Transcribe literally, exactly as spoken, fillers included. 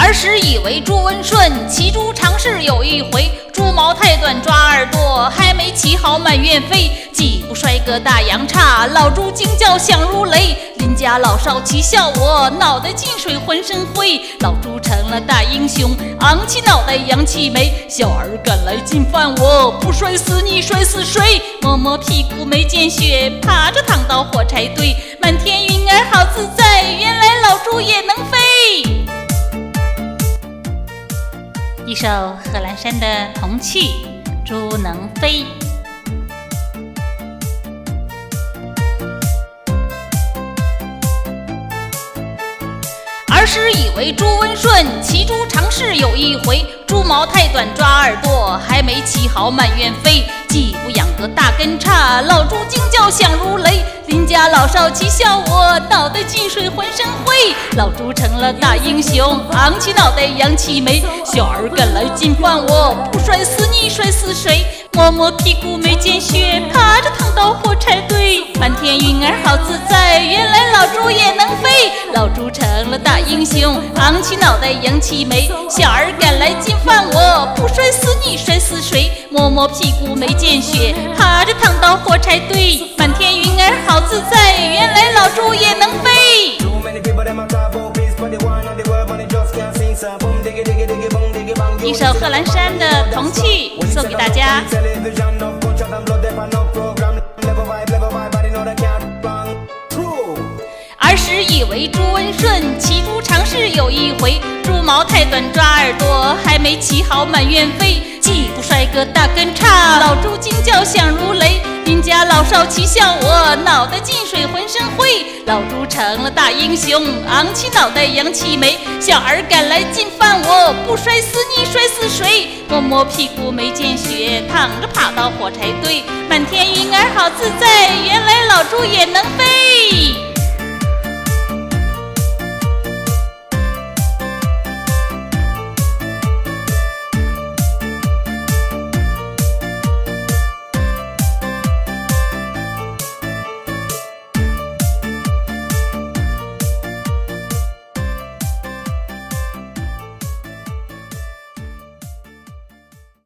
儿时以为猪温顺，骑猪常试有一回，猪毛太短抓耳朵，还没骑好满院飞。几步摔个大洋叉，老猪惊叫响如雷。邻家老少齐笑我，脑袋进水浑身灰。老猪成了大英雄，昂起脑袋扬起眉。小儿赶来进犯我，不摔死你摔死谁？摸摸屁股没见血，爬着躺到火柴堆。满天云儿好自在，原来老猪也能飞。一首贺兰山的童趣《猪能飞》。儿时以为猪温顺，骑猪常试有一回，猪毛太短抓耳朵，还没骑好满院飞。几步仰个大根叉，老猪惊叫响如雷。邻家老少齐笑我，脑袋进水浑身灰。老猪成了大英雄，昂起脑袋扬起眉。小儿赶来进犯我，不摔死你摔死谁？摸摸屁股没见血，爬着躺到火柴堆。满天云儿好自在，原来老猪也能飞。老猪成了大英雄，昂起脑袋扬起眉。小儿赶来进犯我，不摔死你摔死谁？摸摸屁股没见血，爬着躺到火柴堆。满天云儿好自在，原来老猪也能飞。一首贺兰山的童趣送给大家。儿时以为猪温顺，骑猪常试有一回，猪毛太短抓耳朵，还没骑好满院飞。几步摔个大根叉，老猪惊叫响如雷。邻家老少齐笑我，脑袋进水浑身灰。老猪成了大英雄，昂起脑袋扬起眉。小儿赶来进犯我，不摔死你摔死谁？摸摸屁股没见血，躺着爬到火柴堆。满天云儿好自在，原来老猪也能飞。